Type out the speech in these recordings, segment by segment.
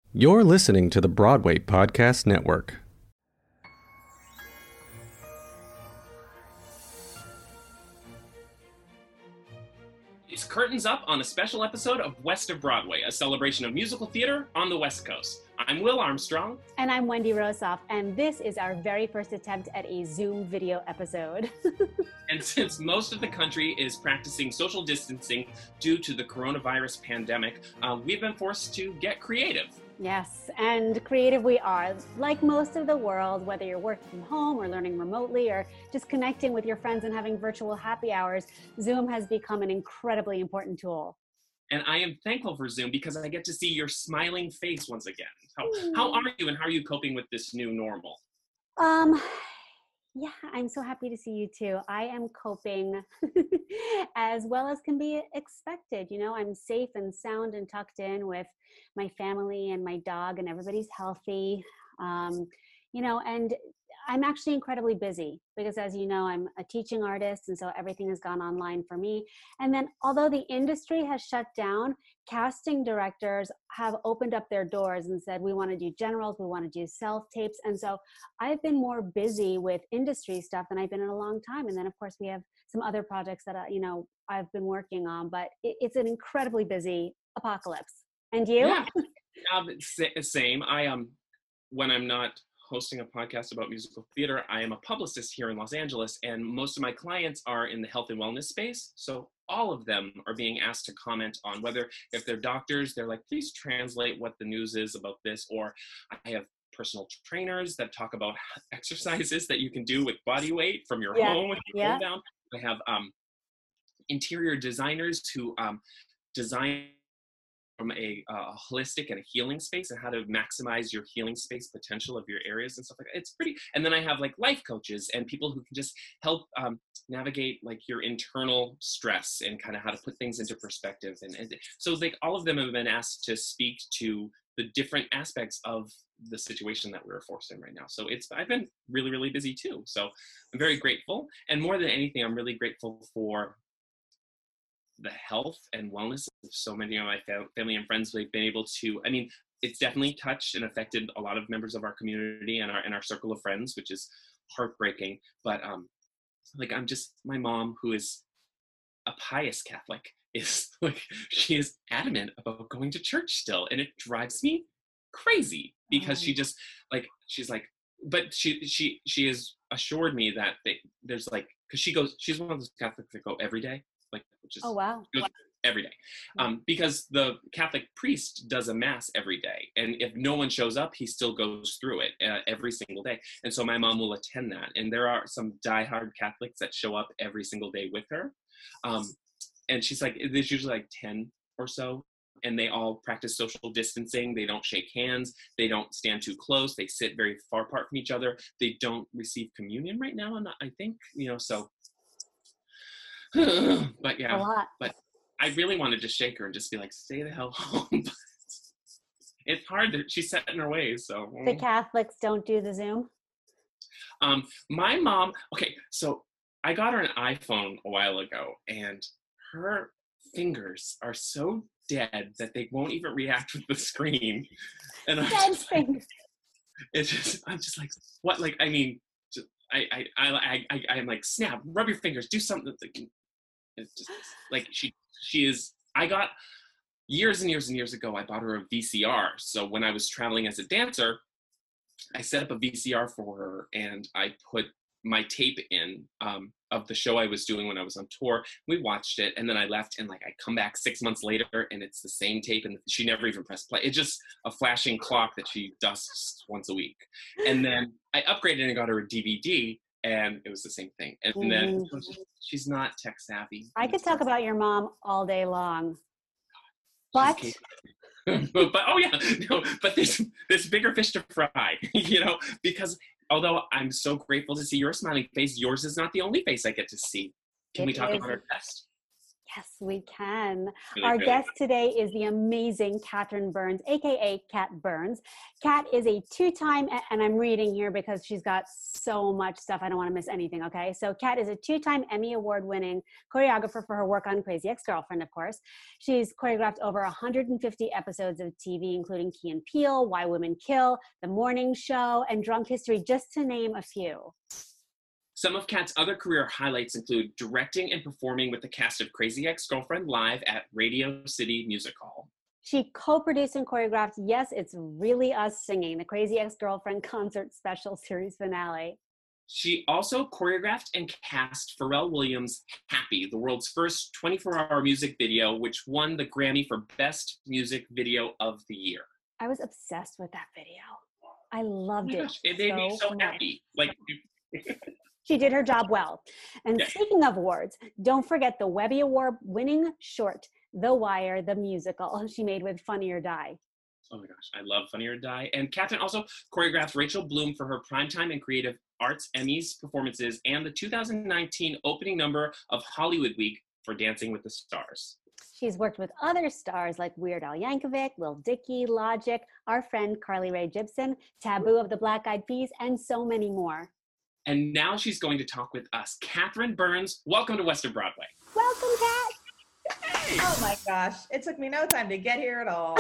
You're listening to the Broadway Podcast Network. It's curtains up on a special episode of West of Broadway, a celebration of musical theater on the West Coast. I'm Will Armstrong. And I'm Wendy Rosoff, and this is our very first attempt at a Zoom video episode. And since most of the country is practicing social distancing due to the coronavirus pandemic, we've been forced to get creative. Yes, and creative we are. Like most of the world, whether you're working from home or learning remotely or just connecting with your friends and having virtual happy hours, Zoom has become an incredibly important tool. And I am thankful for Zoom because I get to see your smiling face once again. How are you, and how are you coping with this new normal? Yeah, I'm so happy to see you too. I am coping as well as can be expected. You know, I'm safe and sound and tucked in with my family and my dog, and everybody's healthy. And I'm actually incredibly busy because, as you know, I'm a teaching artist, and so everything has gone online for me. And then although the industry has shut down, casting directors have opened up their doors and said, we want to do generals, we want to do self-tapes. And so I've been more busy with industry stuff than I've been in a long time. And then, of course, we have some other projects that, I've been working on, but it's an incredibly busy apocalypse. And you? Yeah, same. When I'm not hosting a podcast about musical theater, I am a publicist here in Los Angeles, and most of my clients are in the health and wellness space. So all of them are being asked to comment on whether, if they're doctors, they're like, please translate what the news is about this. Or I have personal trainers that talk about exercises that you can do with body weight from your home when you go down. I have interior designers who design from a holistic and a healing space, and how to maximize your healing space potential of your areas and stuff like that. It's pretty. And then I have like life coaches and people who can just help navigate like your internal stress and kind of how to put things into perspective. And so like all of them have been asked to speak to the different aspects of the situation that we're forced in right now. So I've been really, really busy too. So I'm very grateful. And more than anything, I'm really grateful for the health and wellness of so many of my family and friends. We've been able to, it's definitely touched and affected a lot of members of our community and our circle of friends, which is heartbreaking. But my mom, who is a pious Catholic, is like, she is adamant about going to church still. And it drives me crazy because she's like, but she has assured me that there's like, because she's one of those Catholics that go every day. Which is every day, because the Catholic priest does a mass every day, and if no one shows up, he still goes through it every single day. And so my mom will attend that, and there are some diehard Catholics that show up every single day with her, and she's like, there's usually like 10 or so, and they all practice social distancing. They don't shake hands, they don't stand too close, they sit very far apart from each other, they don't receive communion right now, I think, so but I really wanted to shake her and just be like, stay the hell home. It's hard. She's set in her ways. So the Catholics don't do the Zoom. My mom. Okay, so I got her an iPhone a while ago, and her fingers are so dead that they won't even react with the screen. And I'm just like, what? Like, I'm like, snap, rub your fingers, do something. It's just like she is. I got years and years and years ago, I bought her a VCR. So when I was traveling as a dancer, I set up a VCR for her, and I put my tape in of the show I was doing when I was on tour. We watched it, and then I left, and like I come back 6 months later, and it's the same tape, and she never even pressed play. It's just a flashing clock that she dusts once a week. And then I upgraded and got her a DVD, and it was the same thing. And then she's not tech savvy. I could talk about your mom all day long. But but there's bigger fish to fry, because although I'm so grateful to see your smiling face, yours is not the only face I get to see. Can we talk about our guest? Yes, we can. Really, Our really guest today is the amazing Catherine Burns, aka Kat Burns. Kat is a two-time, and I'm reading here because she's got so much stuff. I don't want to miss anything, okay? So Kat is a two-time Emmy Award-winning choreographer for her work on Crazy Ex-Girlfriend, of course. She's choreographed over 150 episodes of TV, including Key and Peele, Why Women Kill, The Morning Show, and Drunk History, just to name a few. Some of Kat's other career highlights include directing and performing with the cast of Crazy Ex-Girlfriend live at Radio City Music Hall. She co-produced and choreographed Yes, It's Really Us Singing, the Crazy Ex-Girlfriend concert special series finale. She also choreographed and cast Pharrell Williams' Happy, the world's first 24-hour music video, which won the Grammy for Best Music Video of the Year. I was obsessed with that video. I loved it. It made me so much. happy. Like, She did her job well. And Yeah. speaking of awards, don't forget the Webby Award winning short, The Wire, the musical she made with Funny or Die. oh my gosh, I love Funny or Die. And Catherine also choreographed Rachel Bloom for her Primetime and Creative Arts Emmys performances and the 2019 opening number of Hollywood Week for Dancing with the Stars. She's worked with other stars like Weird Al Yankovic, Lil Dicky, Logic, our friend Carly Rae Jepsen, Taboo of the Black Eyed Peas, and so many more. And now she's going to talk with us. Catherine Burns, welcome to Western Broadway. Welcome, Kat. Oh my gosh, it took me no time to get here at all.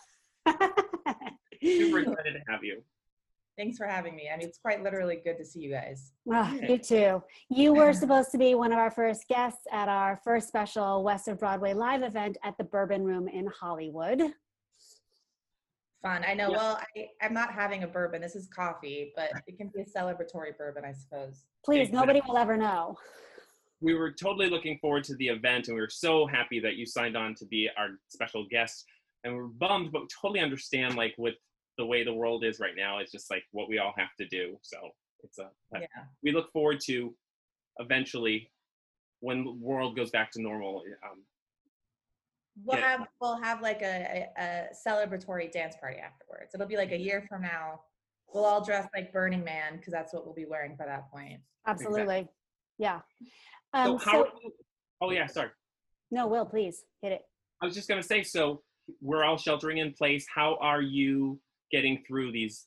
Super excited to have you. Thanks for having me. I mean, it's quite literally good to see you guys. Oh, you too. You were supposed to be one of our first guests at our first special West of Broadway live event at the Bourbon Room in Hollywood. Fun. I know. Yeah. Well, I'm not having a bourbon. This is coffee, but it can be a celebratory bourbon, I suppose. Please, Exactly. nobody will ever know. We were totally looking forward to the event, and we were so happy that you signed on to be our special guest. And we're bummed, but we totally understand, like, with the way the world is right now, it's just like what we all have to do. So Yeah. we look forward to eventually when the world goes back to normal. We'll have like a celebratory dance party afterwards. It'll be like a year from now. We'll all dress like Burning Man because that's what we'll be wearing by that point. Absolutely. Exactly. Yeah. So how? Oh yeah, sorry. No, Will, please hit it. I was just gonna say. So we're all sheltering in place. How are you getting through these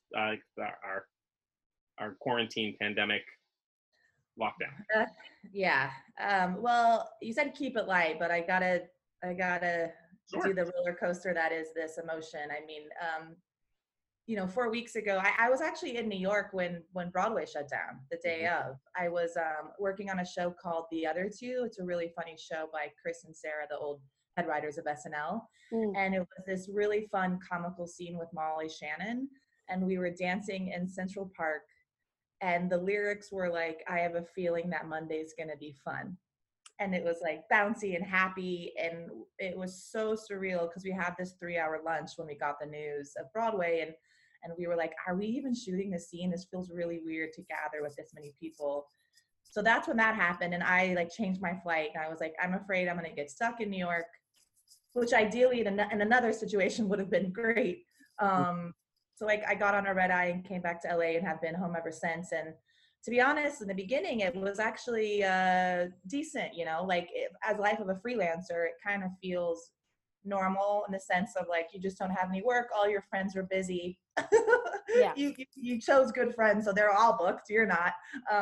our quarantine pandemic lockdown? Yeah. Well, you said keep it light, but I gotta Sure. do the roller coaster that is this emotion. I mean, 4 weeks ago, I was actually in New York when Broadway shut down the day of. I was working on a show called The Other Two. It's a really funny show by Chris and Sarah, the old head writers of SNL. And it was this really fun comical scene with Molly Shannon. And we were dancing in Central Park. And the lyrics were like, I have a feeling that Monday's gonna be fun. And it was like bouncy and happy. And it was so surreal because we had this 3-hour lunch when we got the news of Broadway. And we were like, are we even shooting this scene? This feels really weird to gather with this many people. So that's when that happened. And I like changed my flight. And I was like, I'm afraid I'm gonna get stuck in New York, which ideally in another situation would have been great. So I got on a red eye and came back to LA and have been home ever since. And to be honest, in the beginning, it was actually decent, as life of a freelancer, it kind of feels normal in the sense of like, you just don't have any work. All your friends are busy. Yeah. You chose good friends, so they're all booked. You're not.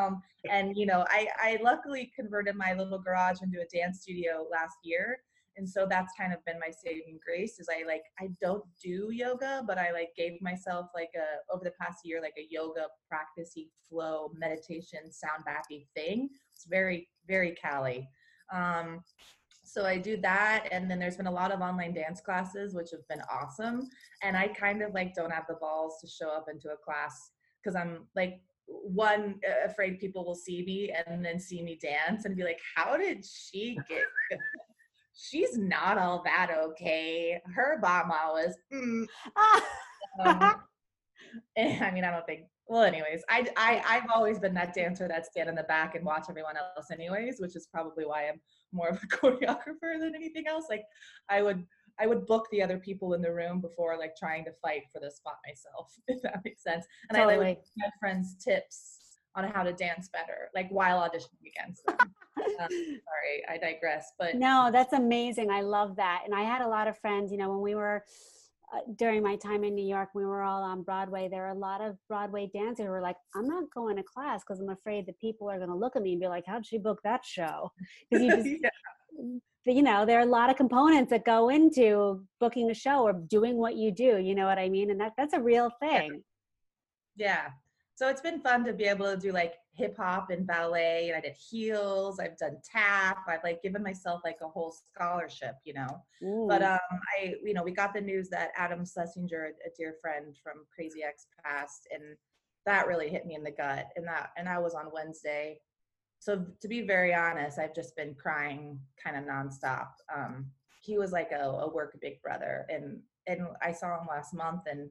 I luckily converted my little garage into a dance studio last year. And so that's kind of been my saving grace is I don't do yoga, but I gave myself over the past year, a yoga practice-y flow meditation sound bathy thing. It's very, very Cali. So I do that. And then there's been a lot of online dance classes, which have been awesome. And I kind of don't have the balls to show up into a class because I'm afraid people will see me and then see me dance and be like, how did she get she's not all that okay. Her bama was, and I mean, I don't think, well, anyways, I've always been that dancer that stand in the back and watch everyone else anyways, which is probably why I'm more of a choreographer than anything else. I would book the other people in the room before trying to fight for the spot myself, if that makes sense. And Totally. I would give my friends tips on how to dance better, like while auditioning against them. Sorry, I digress. But no, that's amazing. I love that. And I had a lot of friends, you know, when we were during my time in New York, we were all on Broadway. There were a lot of Broadway dancers who were like, I'm not going to class because I'm afraid that people are going to look at me and be like, how'd she book that show? Because you just, you know, there are a lot of components that go into booking a show or doing what you do. You know what I mean? And that's a real thing. Yeah. So it's been fun to be able to do like hip hop and ballet, and I did heels, I've done tap, I've like given myself like a whole scholarship, you know. But we got the news that Adam Schlesinger, a dear friend from Crazy Ex, passed, and that really hit me in the gut. And that was on Wednesday. So to be very honest, I've just been crying kind of nonstop. He was like a work big brother, and I saw him last month, and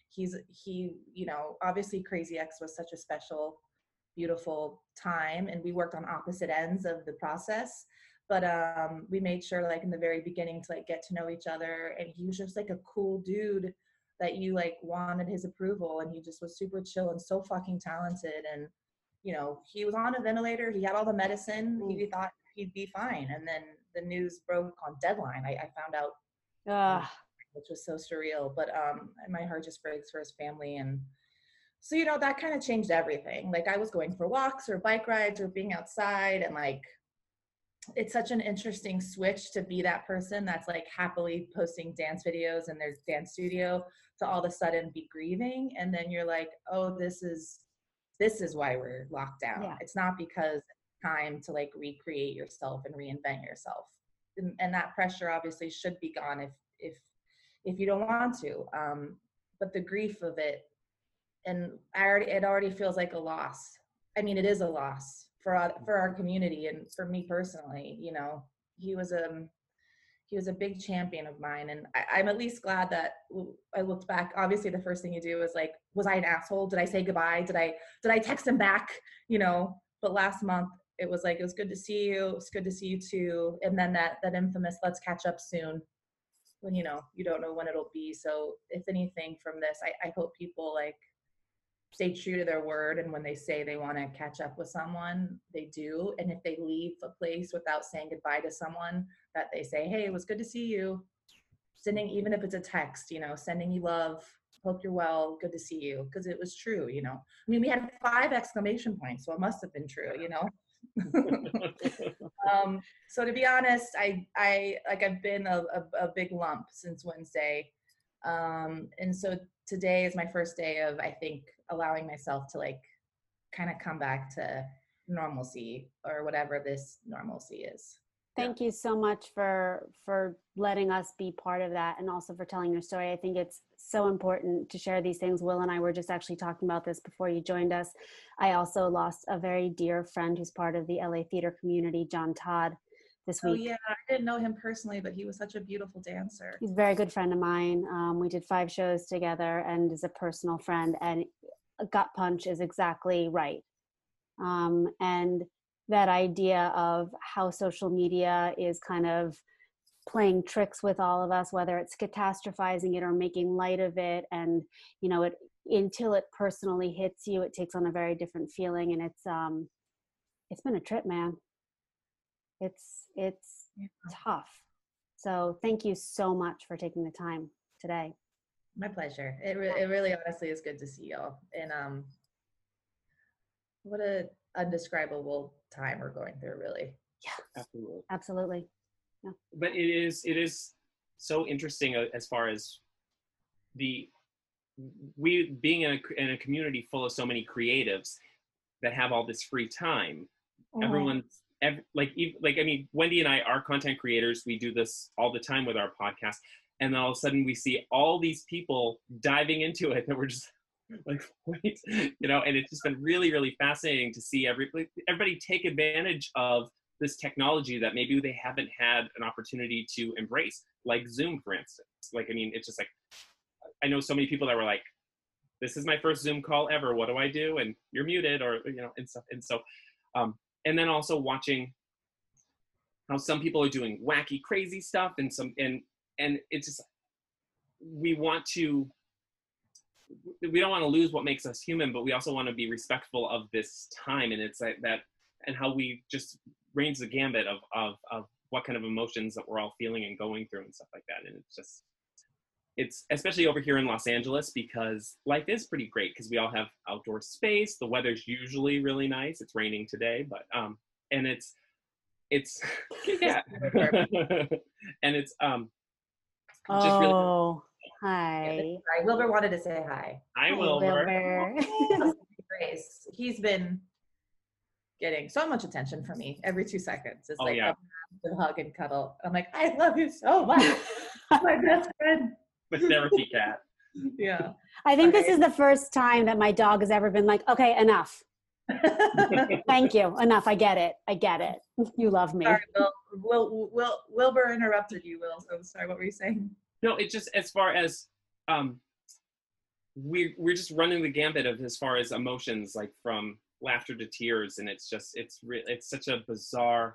he, you know, obviously Crazy Ex was such a special, beautiful time, and we worked on opposite ends of the process. But we made sure, like in the very beginning, to like get to know each other, and he was just like a cool dude that you like wanted his approval, and he just was super chill and so fucking talented. And you know, he was on a ventilator, he had all the medicine, he thought he'd be fine, and then the news broke on deadline. I found out, which was so surreal. But my heart just breaks for his family. And so, you know, that kind of changed everything. Like I was going for walks or bike rides or being outside, and like it's such an interesting switch to be that person that's like happily posting dance videos in their dance studio to all of a sudden be grieving. And then you're like, oh, this is why we're locked down. Yeah. It's not because it's time to like recreate yourself and reinvent yourself. And that pressure obviously should be gone if you don't want to. But the grief of it, and it already feels like a loss. I mean, it is a loss for our community and for me personally. You know, he was a big champion of mine, and I'm at least glad that I looked back. Obviously, the first thing you do is like, was I an asshole? Did I say goodbye? Did I text him back? You know. But last month, it was like, it was good to see you. It's good to see you too. And then that infamous "let's catch up soon," when you know you don't know when it'll be. So if anything from this, I hope people like stay true to their word, and when they say they want to catch up with someone, they do. And if they leave a place without saying goodbye to someone, that they say, hey, it was good to see you. Sending, even if it's a text, you know, sending you love, hope you're well, good to see you, because it was true, you know. I mean, we had 5 exclamation points, so it must have been true, you know. So to be honest, I've been a big lump since Wednesday. And so today is my first day of, I think, allowing myself to like kind of come back to normalcy, or whatever this normalcy is. Thank you so much for letting us be part of that, and also for telling your story. I think it's so important to share these things. Will and I were just actually talking about this before you joined us. I also lost a very dear friend who's part of the LA theater community, John Todd, this week. Oh yeah, I didn't know him personally, but he was such a beautiful dancer. He's a very good friend of mine. We did 5 shows together, and is a personal friend, and a gut punch is exactly right. And that idea of how social media is kind of playing tricks with all of us, whether it's catastrophizing it or making light of it. And, you know, until it personally hits you, it takes on a very different feeling. And it's been a trip, man. It's tough. So thank you so much for taking the time today. My pleasure. It really honestly is good to see y'all. And what a undescribable time we're going through, really. Yeah, absolutely. Yeah. But it is so interesting as far as we being in a community full of so many creatives that have all this free time. I mean, Wendy and I are content creators. We do this all the time with our podcast, and then all of a sudden we see all these people diving into it that we're just like, wait, you know. And it's just been really, really fascinating to see everybody take advantage of this technology that maybe they haven't had an opportunity to embrace, like Zoom, for instance. Like, I mean, it's just like, I know so many people that were like, this is my first Zoom call ever, what do I do? And you're muted, or, you know, and stuff. And so, and then also watching how some people are doing wacky, crazy stuff, and it's just, we want to we don't want to lose what makes us human, but we also want to be respectful of this time. And it's like that, and how we just range the gambit of what kind of emotions that we're all feeling and going through and stuff like that. And it's especially over here in Los Angeles, because life is pretty great because we all have outdoor space. The weather's usually really nice. It's raining today, but and it's yeah. And it's just really. Hi. Hi. Wilbur wanted to say hi. Hi, Wilbur. Grace. He's been getting so much attention from me every 2 seconds. It's like yeah. a hug and cuddle. I'm like, I love you so much. My best friend. The therapy cat. Yeah. I think this is the first time that my dog has ever been like, okay, enough. Thank you. Enough. I get it. You love me. Sorry, Wilbur interrupted you, Will. So sorry, what were you saying? No, it's just as far as we're just running the gambit of as far as emotions, like from laughter to tears, and it's such a bizarre,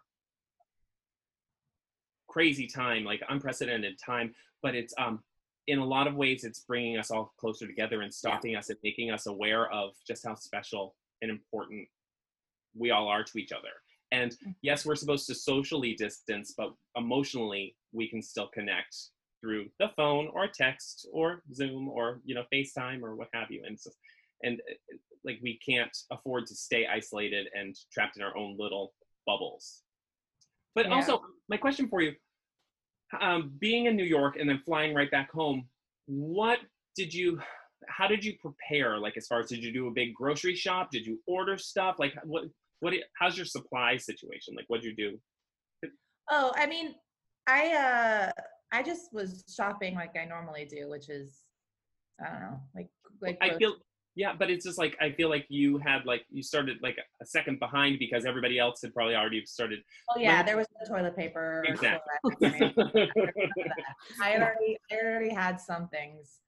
crazy time, like unprecedented time. But it's in a lot of ways, it's bringing us all closer together and stopping us and making us aware of just how special and important we all are to each other. And yes, we're supposed to socially distance, but emotionally, we can still connect through the phone or text or Zoom or, FaceTime or what have you. And like, we can't afford to stay isolated and trapped in our own little bubbles. But also, my question for you, being in New York and then flying right back home, how did you prepare? Like, as far as, did you do a big grocery shop? Did you order stuff? Like, how's your supply situation? Like, what'd you do? Oh, I mean, I just was shopping like I normally do, which is, I don't know, like I feel, yeah, but it's just like, I feel like you started like a second behind because everybody else had probably already started. Oh yeah, there was the toilet paper. Exactly. I already had some things.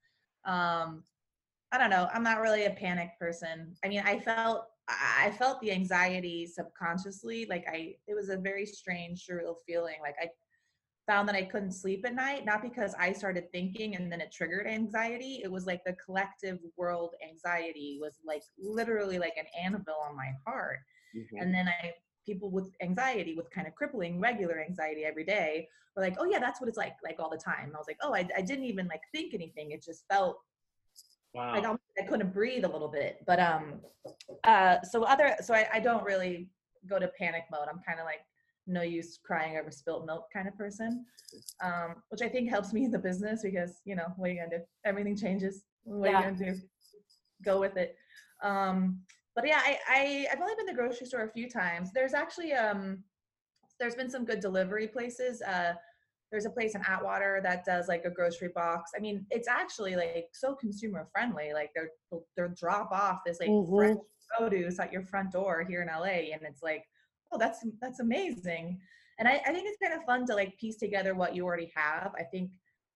I don't know. I'm not really a panic person. I mean, I felt the anxiety subconsciously. Like it was a very strange, surreal feeling. Like I found that I couldn't sleep at night, not because I started thinking and then it triggered anxiety. It was like the collective world anxiety was like literally like an anvil on my heart. Mm-hmm. And then people with anxiety, with kind of crippling regular anxiety every day, were like, oh yeah, that's what it's like all the time. And I was like, oh, I didn't even like think anything. It just felt like I couldn't breathe a little bit. But so I don't really go to panic mode. I'm kind of like no use crying over spilt milk kind of person, which I think helps me in the business because, what are you gonna do? Everything changes. What are you gonna do? Go with it. But yeah, I've only been to the grocery store a few times. There's actually, there's been some good delivery places. There's a place in Atwater that does like a grocery box. I mean, it's actually like so consumer friendly. Like they'll drop off this like fresh produce at your front door here in LA, and it's like, oh, that's amazing. And I think it's kind of fun to like piece together what you already have. I think,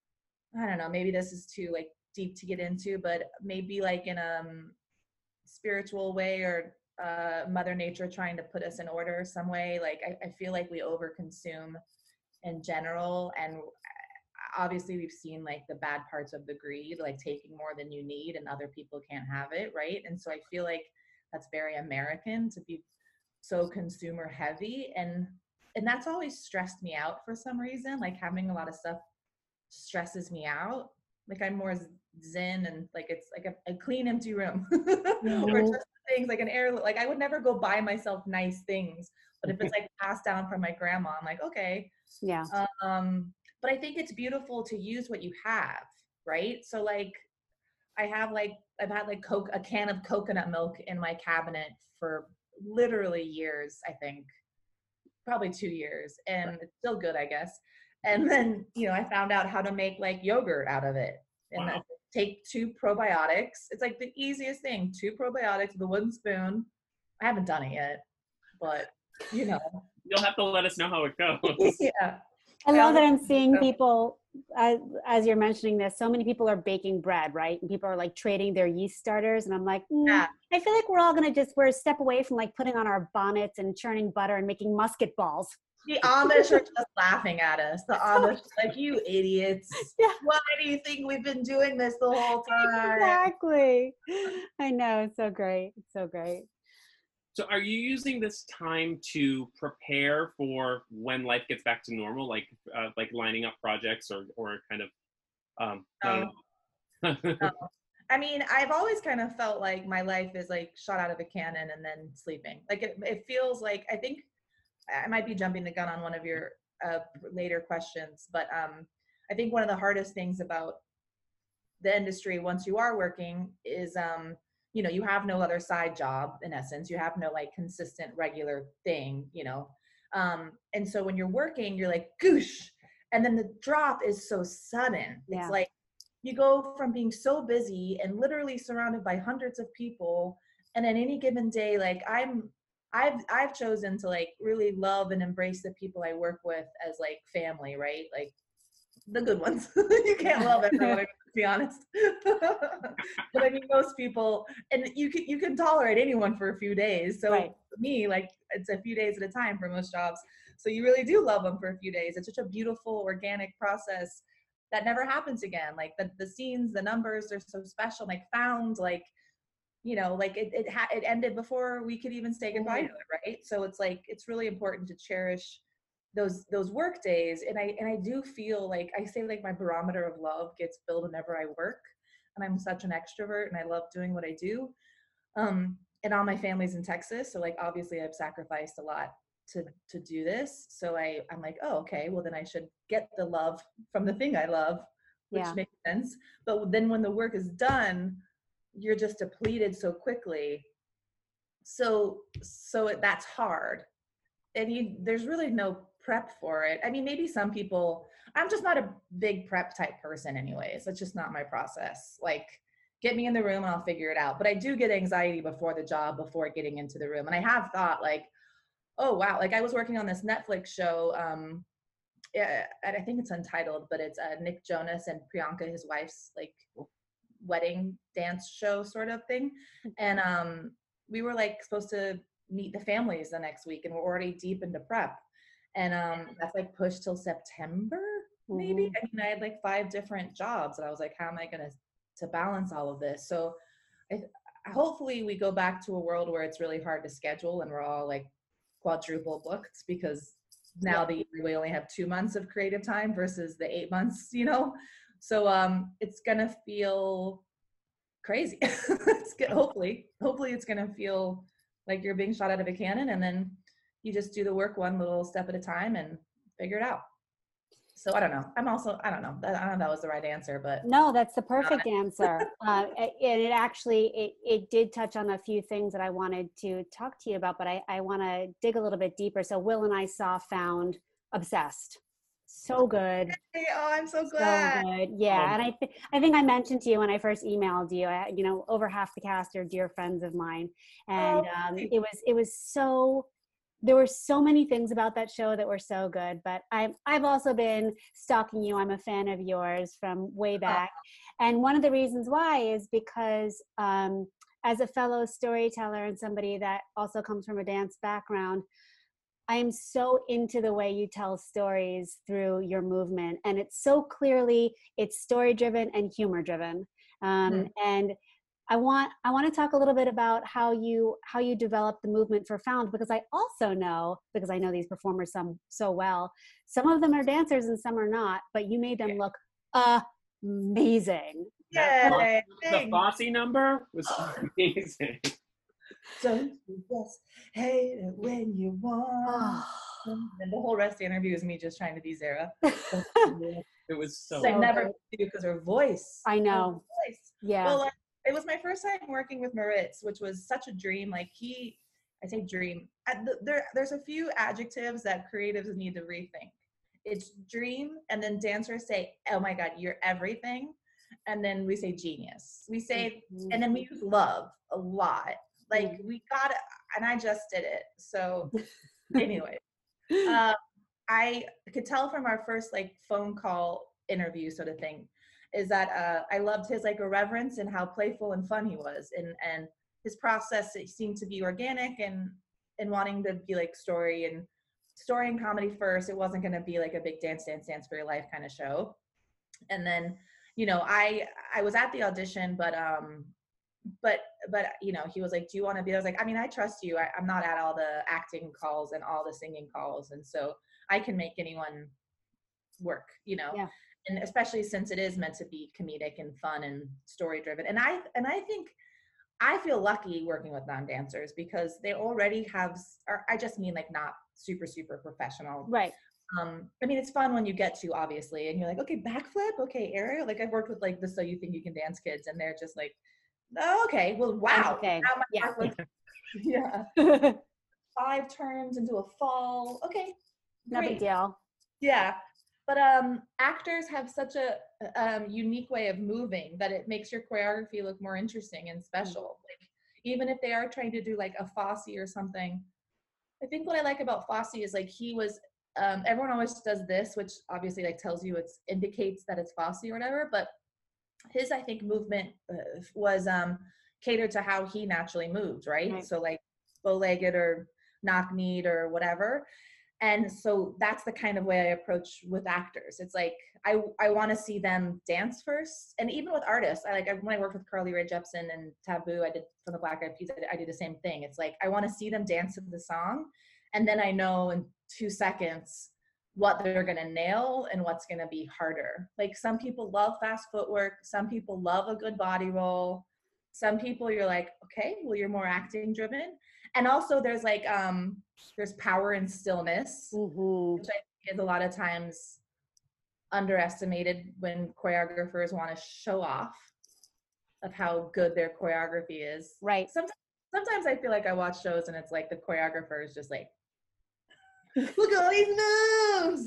I don't know, maybe this is too like deep to get into, but maybe like in a spiritual way or Mother Nature trying to put us in order some way. Like I feel like we overconsume in general, and obviously we've seen like the bad parts of the greed, like taking more than you need and other people can't have it, right? And so I feel like that's very American to be so consumer heavy, and that's always stressed me out for some reason. Like having a lot of stuff stresses me out. Like I'm more zen, and like it's like a clean empty room or just things like an air, like I would never go buy myself nice things, but if it's like passed down from my grandma, I'm like, okay. Yeah. But I think it's beautiful to use what you have, right? So like I've had like a can of coconut milk in my cabinet for literally years, I think probably 2 years, and it's still good, I guess. And then, I found out how to make like yogurt out of it, and take 2 probiotics. It's like the easiest thing, 2 probiotics with a wooden spoon. I haven't done it yet, but you'll have to let us know how it goes. Yeah. I love that I'm seeing people, as you're mentioning this, so many people are baking bread, right? And people are like trading their yeast starters. And I'm like, I feel like we're all going to we're a step away from like putting on our bonnets and churning butter and making musket balls. The Amish are just laughing at us. The Amish are like, you idiots. Yeah. Why do you think we've been doing this the whole time? Exactly. I know. It's so great. It's so great. So are you using this time to prepare for when life gets back to normal, like lining up projects or kind of I don't know. No. I mean, I've always kind of felt like my life is like shot out of a cannon and then sleeping. Like it feels like, I think I might be jumping the gun on one of your later questions, but I think one of the hardest things about the industry once you are working is you have no other side job. In essence, you have no like consistent regular thing, and so when you're working, you're like goosh, and then the drop is so sudden. Yeah. It's like you go from being so busy and literally surrounded by hundreds of people, and at any given day, like I've chosen to like really love and embrace the people I work with as like family, right? Like the good ones. You can't love everyone, to be honest. But I mean, most people, and you can tolerate anyone for a few days. So Right. for me, like it's a few days at a time for most jobs. So you really do love them for a few days. It's such a beautiful, organic process that never happens again. Like the scenes, the numbers are so special, like found, like, like it ended before we could even say goodbye to it, right? So it's like, it's really important to cherish those work days. And I do feel like, I say like my barometer of love gets filled whenever I work, and I'm such an extrovert and I love doing what I do. And all my family's in Texas, so like obviously I've sacrificed a lot to do this. So I'm like, oh, okay, well then I should get the love from the thing I love, which Yeah. makes sense. But then when the work is done, you're just depleted so quickly. So that's hard. And there's really no prep for it. I mean, maybe some people, I'm just not a big prep type person anyways. That's just not my process. Like, get me in the room and I'll figure it out. But I do get anxiety before the job, before getting into the room. And I have thought like, oh, wow. Like I was working on this Netflix show. And I think it's Untitled, but it's Nick Jonas and Priyanka, his wife's like wedding dance show sort of thing. And we were like supposed to meet the families the next week, and we're already deep into prep. And that's like pushed till September, maybe. I mean, I had like 5 different jobs, and I was like, how am I going to balance all of this? So hopefully we go back to a world where it's really hard to schedule and we're all like quadruple booked, because now the year we only have 2 months of creative time versus the 8 months, So it's gonna feel crazy. Hopefully it's gonna feel like you're being shot out of a cannon, and then you just do the work one little step at a time and figure it out. So I don't know. I don't know if that was the right answer, but no, that's the perfect answer. And it actually, it did touch on a few things that I wanted to talk to you about, but I want to dig a little bit deeper. So Will and I found Obsessed. So good. Hey, oh, I'm so glad. So good. Yeah. And I think I mentioned to you when I first emailed you, over half the cast are dear friends of mine. And it was so, there were so many things about that show that were so good, but I've also been stalking you. I'm a fan of yours from way back. And one of the reasons why is because as a fellow storyteller and somebody that also comes from a dance background, I am so into the way you tell stories through your movement. And it's so clearly, it's story driven and humor driven. And I want to talk a little bit about how you developed the movement for Found, because I also know, because I know these performers so well, some of them are dancers and some are not, but you made them look amazing. Yeah, the Fosse number was amazing. So just hate it when you want. And the whole rest of the interview is me just trying to be Zara. It was so. I never do, because her voice. I know. Yeah. Well, it was my first time working with Moritz, which was such a dream. Like I say dream. There's a few adjectives that creatives need to rethink. It's dream, and then dancers say, "Oh my God, you're everything," and then we say genius. We say, and then we use love a lot. Like we got it, and I just did it. So anyway, I could tell from our first like phone call interview sort of thing, is that I loved his like irreverence and how playful and fun he was, and his process, it seemed to be organic and wanting to be like story. And story and comedy first. It wasn't going to be like a big dance for your life kind of show. And then, you know, I was at the audition, but you know, he was like, do you want to be? I was like, I mean, I trust you. I'm not at all the acting calls and all the singing calls. And so I can make anyone work, you know? Yeah. And especially since it is meant to be comedic and fun and story driven. And I think I feel lucky working with non-dancers because they already have, or I just mean like not super, super professional. Right. I mean, it's fun when you get to, obviously, and you're like, okay, backflip, okay, aerial. Like I've worked with like the So You Think You Can Dance kids, and they're just like, oh, okay, well, wow. Okay. Now my Yeah. backflip, yeah. 5 turns into a fall. Okay, No great. big deal. Yeah, but actors have such a unique way of moving that it makes your choreography look more interesting and special. Like even if they are trying to do like a Fosse or something, I think what I like about Fosse is like he was. Everyone always does this, which obviously like tells you indicates that it's Fosse or whatever. But his, I think, movement was catered to how he naturally moved, right? So like bow-legged or knock-kneed or whatever. And so that's the kind of way I approach with actors. It's like I want to see them dance first, and even with artists, when I worked with Carly Rae Jepsen and Taboo, I did from the Black Eyed Peas. I did the same thing. It's like I want to see them dance to the song, and then I know in 2 seconds what they're gonna nail and what's gonna be harder. Like some people love fast footwork, some people love a good body roll. Some people you're like, okay, well you're more acting driven. And also there's like there's power in stillness, which I think is a lot of times underestimated when choreographers want to show off of how good their choreography is. Right. Sometimes I feel like I watch shows and it's like the choreographer is just like, look at all these moves.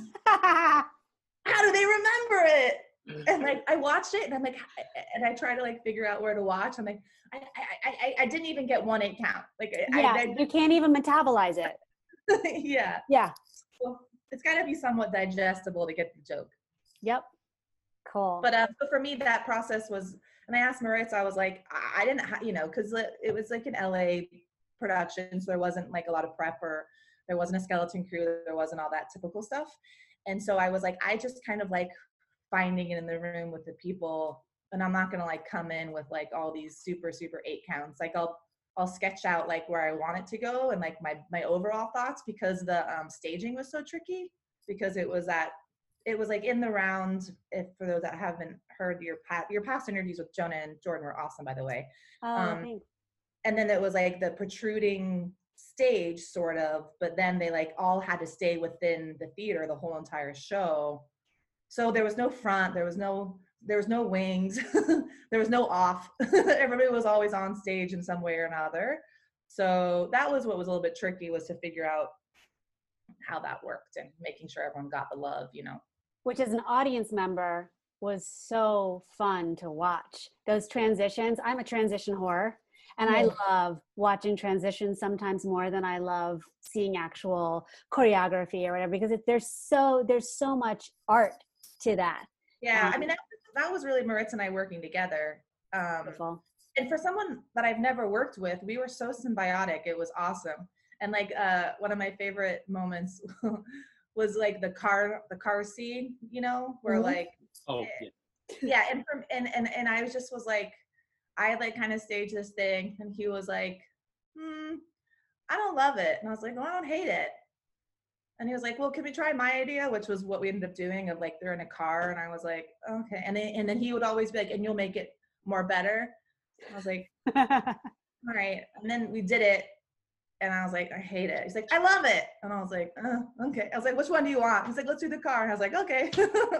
How do they remember it? And like I watched it and I'm like, and I try to like figure out where to watch. I'm like, I didn't even get 1/8 count. Like you can't even metabolize it. Yeah. Yeah. Well, it's got to be somewhat digestible to get the joke. Yep. Cool. But for me, that process was, and I asked Maritza, I was like, I didn't, you know, because it was like an LA production, so there wasn't like a lot of prep, or there wasn't a skeleton crew, there wasn't all that typical stuff. And so I was like, I just kind of like finding it in the room with the people, and I'm not gonna like come in with like all these super 8 counts. Like I'll sketch out like where I want it to go and like my overall thoughts, because the staging was so tricky, because it was like in the round. If for those that haven't heard your past interviews with Jonah and Jordan were awesome, by the way. Thanks. And then it was like the protruding stage sort of, but then they like all had to stay within the theater the whole entire show. So there was no front, there was no wings, there was no off. Everybody was always on stage in some way or another. So that was what was a little bit tricky, was to figure out how that worked and making sure everyone got the love, you know. Which as an audience member was so fun to watch. Those transitions. I'm a transition whore. And I love watching transitions sometimes more than I love seeing actual choreography or whatever, because there's so much art to that. Yeah, I mean, that was really Maritza and I working together. Beautiful. And for someone that I've never worked with, we were so symbiotic. It was awesome. And like one of my favorite moments was like the car scene, you know, where like, yeah, and I was like, I like kind of staged this thing, and he was like, I don't love it. And I was like, well, I don't hate it. And he was like, well, can we try my idea? Which was what we ended up doing, of like, they're in a car. And I was like, okay. And then he would always be like, and you'll make it more better. I was like, all right. And then we did it. And I was like, I hate it. He's like, I love it. And I was like, okay. I was like, which one do you want? He's like, let's do the car. And I was like, okay.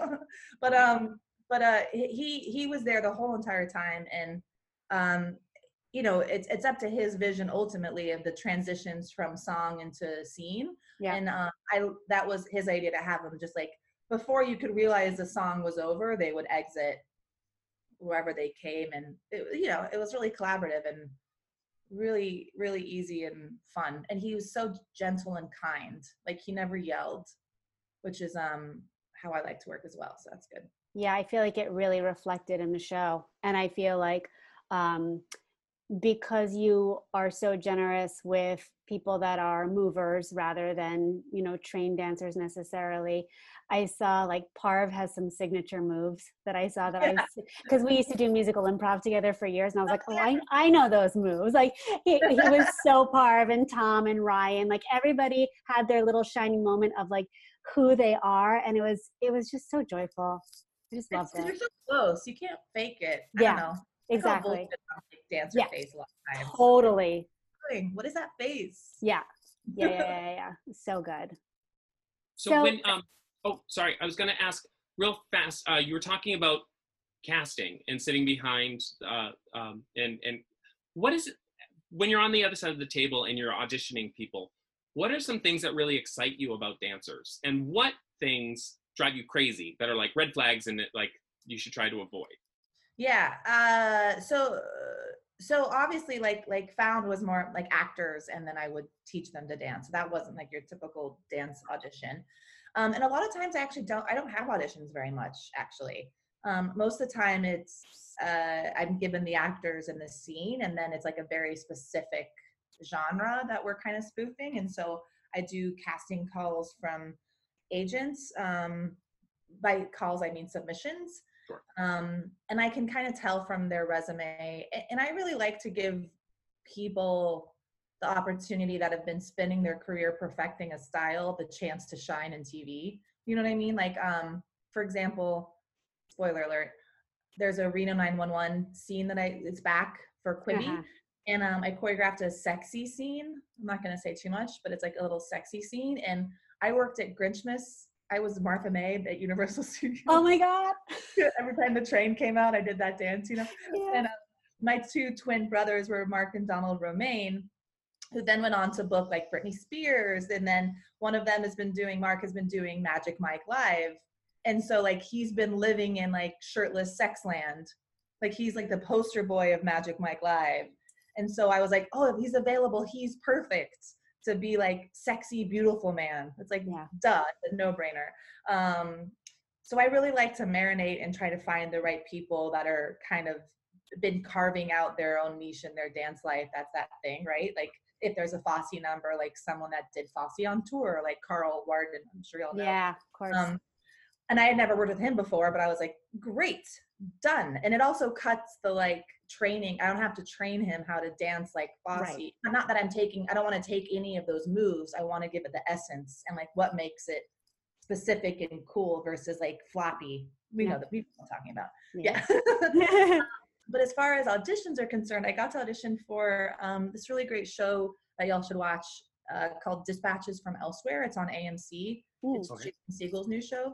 but he was there the whole entire time. And, you know, it's up to his vision ultimately of the transitions from song into scene. Yeah. And that was his idea, to have them just like, before you could realize the song was over, they would exit wherever they came. And it was really collaborative and really, really easy and fun. And he was so gentle and kind. Like he never yelled, which is how I like to work as well. So that's good. Yeah, I feel like it really reflected in the show. And I feel like because you are so generous with people that are movers rather than, you know, trained dancers necessarily. I saw like Parv has some signature moves that I saw that because we used to do musical improv together for years. And I was like, oh, I know those moves. Like he was so Parv and Tom and Ryan, like everybody had their little shining moment of like who they are. And it was just so joyful. I just loved it. You're so close. You can't fake it. I Yeah, don't know. exactly. Dancer face a lot of times. Totally. What is that face? Yeah. So good. So when oh, sorry, I was going to ask real fast. You were talking about casting and sitting behind, and what is it when you're on the other side of the table and you're auditioning people? What are some things that really excite you about dancers, and what things drive you crazy that are like red flags and that like you should try to avoid? Yeah. So obviously like Found was more like actors, and then I would teach them to dance. So that wasn't like your typical dance audition. And a lot of times I don't have auditions very much, actually. Most of the time it's, I'm given the actors and the scene, and then it's like a very specific genre that we're kind of spoofing. And so I do casting calls from agents. By calls, I mean submissions. Sure. And I can kind of tell from their resume. And I really like to give people the opportunity that have been spending their career perfecting a style the chance to shine in TV. You know what I mean? Like, for example, spoiler alert, there's a Reno 911 scene that it's back for Quibi. Uh-huh. And I choreographed a sexy scene. I'm not going to say too much, but it's like a little sexy scene. And I worked at Grinchmas. I was Martha May at Universal Studios. Oh my God. Every time the train came out, I did that dance, you know? Yeah. And my two twin brothers were Mark and Donald Romaine, who then went on to book like Britney Spears. And then one of them Mark has been doing Magic Mike Live. And so like, he's been living in like shirtless sex land. Like he's like the poster boy of Magic Mike Live. And so I was like, oh, if he's available, he's perfect to be like sexy, beautiful man. It's like, duh, a no-brainer. So I really like to marinate and try to find the right people that are kind of been carving out their own niche in their dance life. That's that thing, right? Like if there's a Fosse number, like someone that did Fosse on tour, like Carl Warden, I'm sure you'll know. Yeah, of course. And I had never worked with him before, but I was like, great, done. And it also cuts the like training. I don't have to train him how to dance like Fosse. Right. Not that I don't want to take any of those moves. I want to give it the essence and like what makes it specific and cool versus like floppy. We know that we've been talking about. Yeah. But as far as auditions are concerned, I got to audition for this really great show that y'all should watch called Dispatches from Elsewhere. It's on AMC. It's Jason Segel's new show.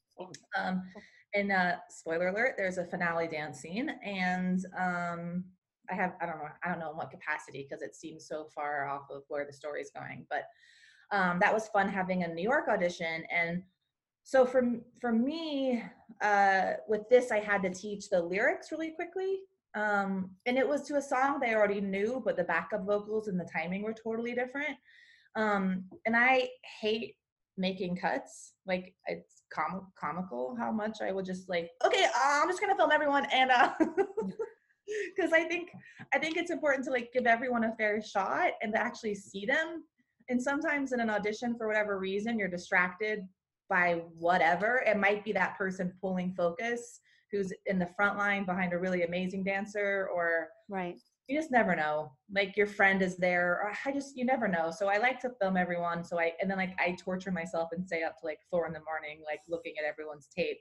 And spoiler alert, there's a finale dance scene, and I don't know in what capacity because it seems so far off of where the story's going, but that was fun having a New York audition. And so for me, with this, I had to teach the lyrics really quickly. And it was to a song they already knew, but the backup vocals and the timing were totally different. And I hate making cuts. Like it's comical how much I would just like, okay, I'm just gonna film everyone, and because I think it's important to like give everyone a fair shot and to actually see them. And sometimes in an audition, for whatever reason, you're distracted by whatever. It might be that person pulling focus who's in the front line behind a really amazing dancer, or right. You just never know. Like your friend is there, or you never know. So I like to film everyone. And then I torture myself and stay up to like 4 a.m, like looking at everyone's tape.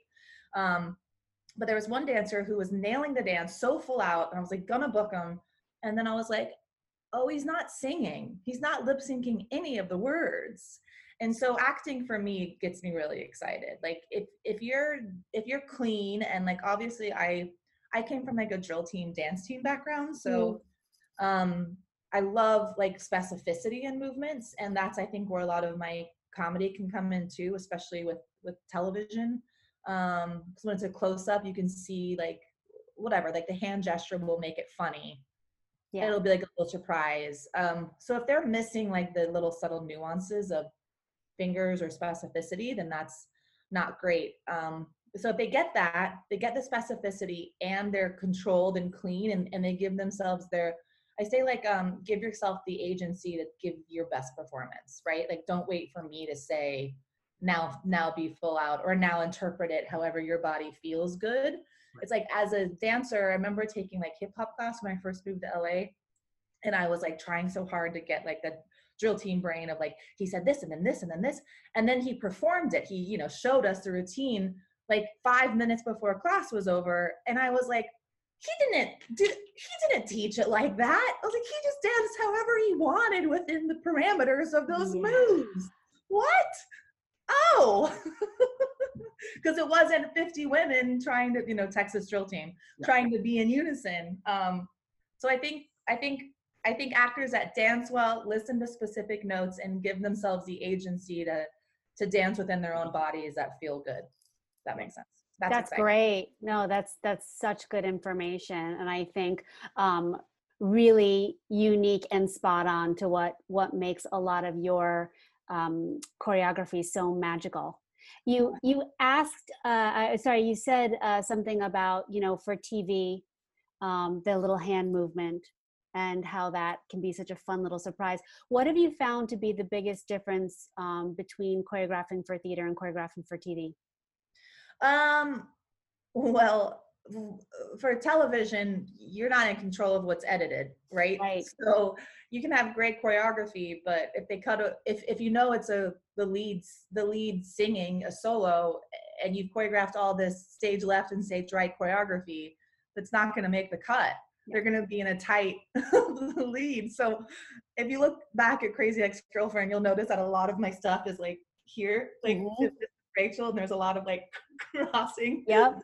But there was one dancer who was nailing the dance so full out, and I was like, gonna book him. And then I was like, oh, he's not singing. He's not lip syncing any of the words. And so acting for me gets me really excited. Like if you're clean, and like, obviously I came from like a drill team, dance team background. So I love like specificity in movements. And that's, I think, where a lot of my comedy can come in too, especially with television. Because when it's a close up, you can see like whatever, like the hand gesture will make it funny. Yeah. It'll be like a little surprise. So if they're missing like the little subtle nuances of fingers or specificity, then that's not great. So if they get the specificity and they're controlled and clean, and they give themselves their I say like, give yourself the agency to give your best performance, right? Like, don't wait for me to say, now be full out, or now interpret it however your body feels good. It's like, as a dancer, I remember taking like hip hop class when I first moved to LA, and I was like trying so hard to get like the drill team brain of like, he said this and then this and then this, and then he performed it. He, you know, showed us the routine like 5 minutes before class was over, and I was like, he didn't teach it like that. I was like, he just danced however he wanted within the parameters of those moves. What? Oh, because it wasn't 50 women trying to, you know, Texas drill team trying to be in unison. So I think actors that dance well listen to specific notes and give themselves the agency to dance within their own bodies that feel good. That makes sense. That's great. No, that's such good information, and I think really unique and spot on to what makes a lot of your choreography so magical. You asked, you said something about, you know, for TV, the little hand movement and how that can be such a fun little surprise. What have you found to be the biggest difference between choreographing for theater and choreographing for TV? Well, for television, you're not in control of what's edited, right? So you can have great choreography, but if they if you know it's the lead singing a solo, and you've choreographed all this stage left and stage right choreography, that's not going to make the cut. They're going to be in a tight lead. So if you look back at Crazy Ex-Girlfriend, you'll notice that a lot of my stuff is like here, like this is Rachel, and there's a lot of like crossing. Yep.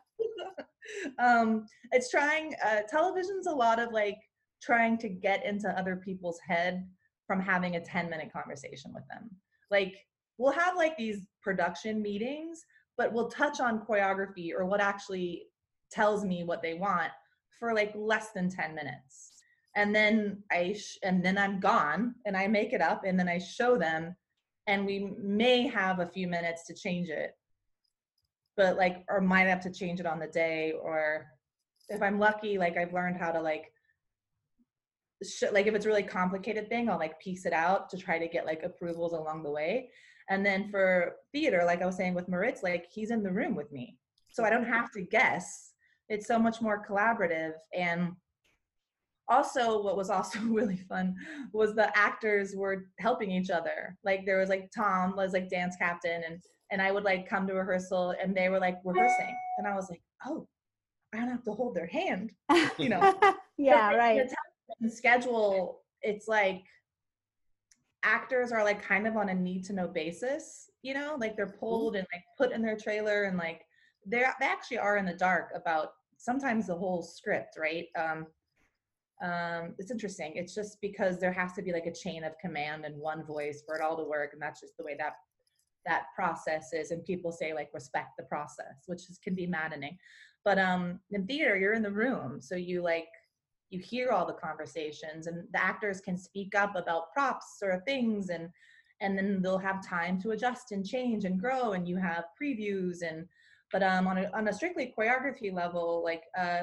It's trying, television's a lot of like trying to get into other people's head from having a 10-minute conversation with them. Like, we'll have like these production meetings, but we'll touch on choreography or what actually tells me what they want for like less than 10 minutes. And then I'm gone and I make it up, and then I show them, and we may have a few minutes to change it, but like, or might have to change it on the day, or if I'm lucky, like I've learned how to like, like if it's a really complicated thing, I'll like piece it out to try to get like approvals along the way. And then for theater, like I was saying with Moritz, like he's in the room with me, so I don't have to guess. It's so much more collaborative. And also, what was also really fun was the actors were helping each other. Like there was like Tom was like dance captain, and I would like come to rehearsal and they were like rehearsing, and I was like, oh, I don't have to hold their hand, you know. Yeah, right. The schedule, it's like actors are like kind of on a need to know basis, you know, like they're pulled and like put in their trailer, and like they actually are in the dark about sometimes the whole script, right? It's interesting. It's just because there has to be like a chain of command and one voice for it all to work, and that's just the way that process is. And people say like respect the process, which can be maddening. But in theater, you're in the room, so you hear all the conversations, and the actors can speak up about props or things, and then they'll have time to adjust and change and grow, and you have previews. But on a strictly choreography level, like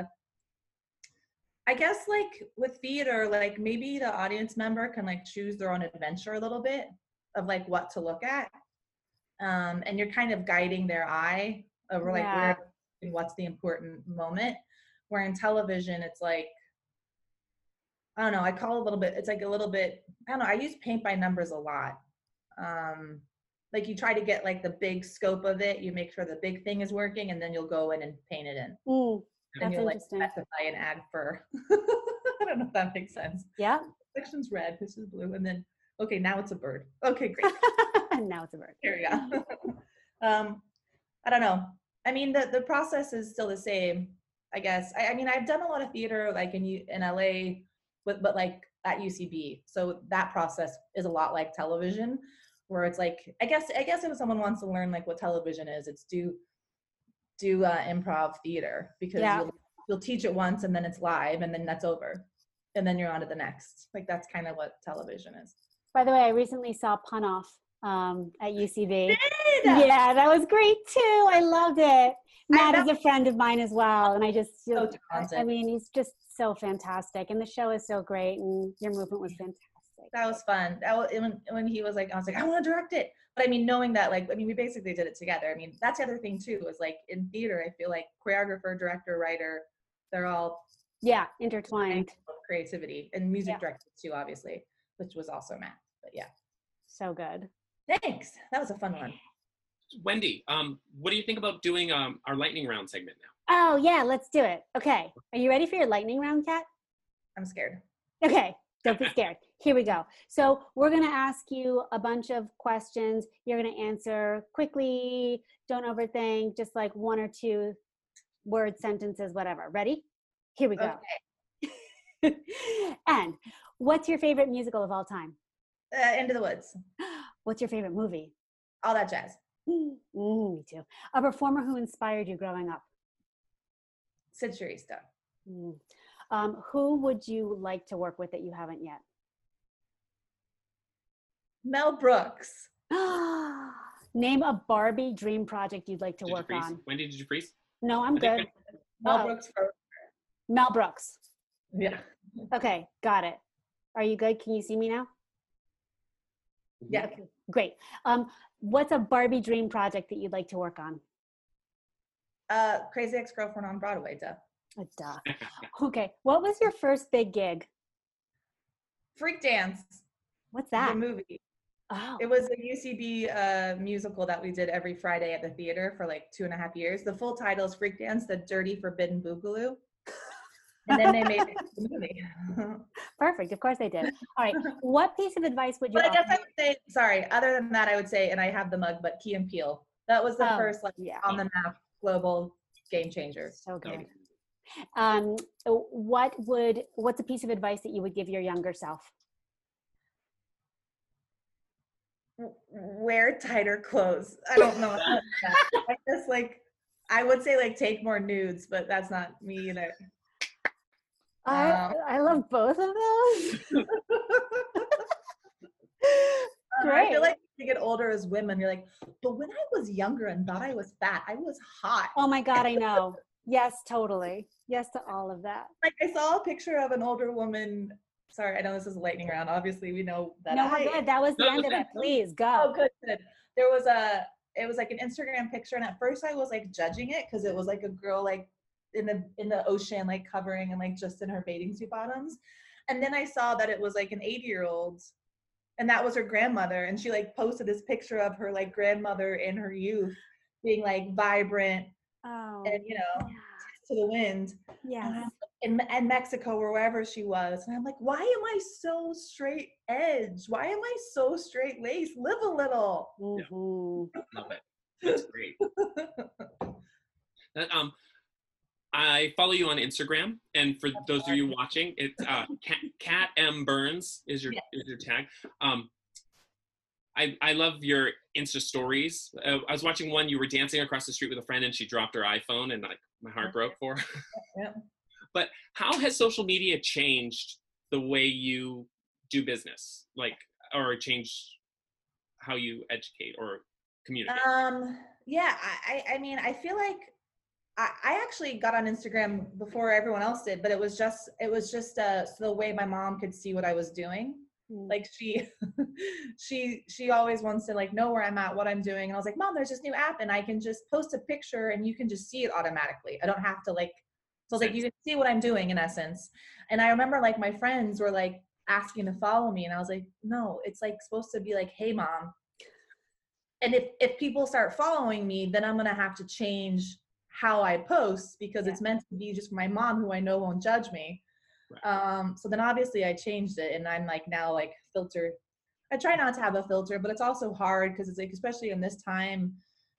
I guess like with theater, like maybe the audience member can like choose their own adventure a little bit of like what to look at, and you're kind of guiding their eye over like where and what's the important moment. Where in television, it's like, I don't know, I call it a little bit, it's like a little bit, I don't know, I use paint by numbers a lot. Like you try to get like the big scope of it, you make sure the big thing is working, and then you'll go in and paint it in. And you'll like specify and add fur. I don't know if that makes sense. Yeah. This section's red, this is blue, and then, okay, now it's a bird. Okay, great. Now it's a bird. There we go. I don't know. I mean, the process is still the same, I guess. I mean, I've done a lot of theater like in LA, but like at UCB. So that process is a lot like television, where it's like, I guess if someone wants to learn like what television is, it's do improv theater, because you'll teach it once and then it's live and then that's over. And then you're on to the next. Like that's kind of what television is. By the way, I recently saw Pun Off at UCB. Yeah, that was great too. I loved it. Matt is a friend of mine as well, and I just, I mean, he's just so fantastic. And the show is so great, and your movement was fantastic. That was fun. When he was like, I was like, I want to direct it. But I mean, knowing that, like, I mean, we basically did it together. I mean, that's the other thing too, is like in theater, I feel like choreographer, director, writer, they're all intertwined. Creativity, and music director too, obviously, which was also Matt. But yeah. So good. Thanks. That was a fun one. Wendy, what do you think about doing our lightning round segment now? Oh yeah, let's do it. Okay. Are you ready for your lightning round, Kat? I'm scared. Okay. Don't be scared. Here we go. So we're going to ask you a bunch of questions. You're going to answer quickly. Don't overthink. Just like 1 or 2 word sentences, whatever. Ready? Here we go. Okay. And what's your favorite musical of all time? Into the Woods. What's your favorite movie? All That Jazz. Me too. A performer who inspired you growing up? Sid Charista. Who would you like to work with that you haven't yet? Mel Brooks. Name a Barbie dream project you'd like to work on. Wendy, did you freeze? No, I'm good. Mel Brooks. Mel Brooks. Yeah. Okay, got it. Are you good? Can you see me now? Yeah. Okay, great. What's a Barbie dream project that you'd like to work on? Crazy Ex-Girlfriend on Broadway, Duh. Okay. What was your first big gig? Freak Dance. What's that? The movie. Oh. It was a UCB musical that we did every Friday at the theater for like 2.5 years. The full title is Freak Dance, The Dirty Forbidden Boogaloo. And then they made it the movie. Perfect. Of course they did. All right. What piece of advice would you But I guess offer? I would say, sorry, other than that, I would say, and I have the mug, but Key and Peele. That was the first on the map global game changer. So good. What's a piece of advice that you would give your younger self? Wear tighter clothes. I don't know. I guess I would say take more nudes, but that's not me either. I love both of those. Great. I feel like you get older as women, you're like, but when I was younger and thought I was fat, I was hot. Oh my God, I know. Yes, totally. Yes to all of that. I saw a picture of an older woman. Sorry, I know this is a lightning round. Obviously, we know that. No, we're good. That was the end of it. Please go. Oh, good. There was it was an Instagram picture, and at first I was judging it because it was a girl in the ocean covering and just in her bathing suit bottoms, and then I saw that it was an 80-year-old, and that was her grandmother, and she posted this picture of her grandmother in her youth being vibrant and to the wind. Yeah. In Mexico or wherever she was. And I'm like, why am I so straight edge? Why am I so straight laced? Live a little. Mm-hmm. Love it. That's great. I follow you on Instagram, and for those of you watching, it's Kat M Burns is your tag. I love your Insta stories. I was watching one. You were dancing across the street with a friend, and she dropped her iPhone, and my heart broke for her. Yeah. But how has social media changed the way you do business, or changed how you educate or communicate? Yeah, I mean, I feel like I actually got on Instagram before everyone else did, but it was just so the way my mom could see what I was doing. She always wants to know where I'm at, what I'm doing. And I was like, Mom, there's this new app and I can just post a picture and you can just see it automatically. I don't have to so I was you can see what I'm doing in essence. And I remember my friends were asking to follow me, and I was like, no, it's supposed to be hey, Mom. And if people start following me, then I'm gonna have to change how I post because it's meant to be just for my mom, who I know won't judge me. Right. So then obviously I changed it, and I'm now filter. I try not to have a filter, but it's also hard because it's especially in this time,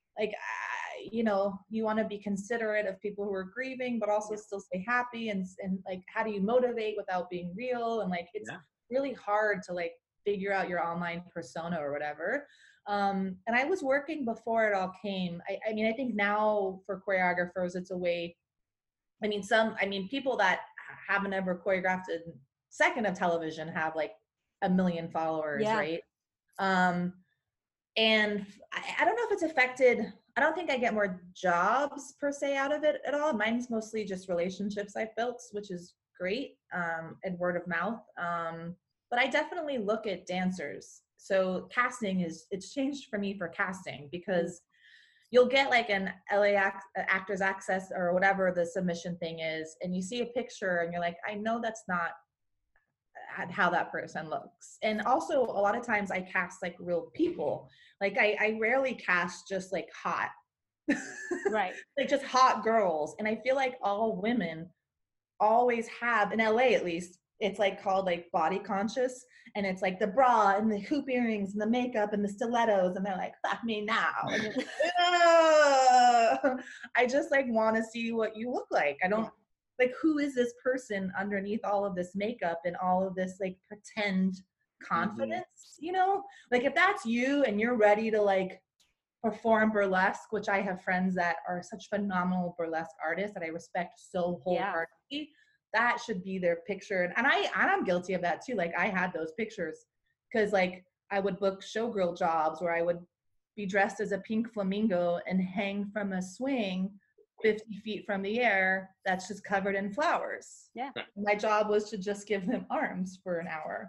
you want to be considerate of people who are grieving, but also still stay happy. And how do you motivate without being real? And it's really hard to figure out your online persona or whatever. And I was working before it all came. I mean, I think now for choreographers, it's a way, people that haven't ever choreographed a second of television have 1 million followers, right? And I don't know if it's affected. I don't think I get more jobs per se out of it at all. Mine's mostly just relationships I've built, which is great, and word of mouth. But I definitely look at dancers. So casting it's changed for me for casting, because you'll get like an Actors Access or whatever the submission thing is, and you see a picture and you're like, I know that's not how that person looks. And also a lot of times I cast like real people. Like I rarely cast just like hot, Right. like just hot girls. And I feel like all women always have, in LA at least, it's like called like body conscious, and it's like the bra and the hoop earrings and the makeup and the stilettos, and they're like, fuck me now. And you're like, "Ugh." I just like want to see what you look like. I don't like, who is this person underneath all of this makeup and all of this like pretend confidence, you know? Like if that's you and you're ready to like perform burlesque, which I have friends that are such phenomenal burlesque artists that I respect so wholeheartedly, that should be their picture. And I'm guilty of that too. Like I had those pictures because like I would book showgirl jobs where I would be dressed as a pink flamingo and hang from a swing 50 feet from the air that's just covered in flowers. Yeah. My job was to just give them arms for an hour.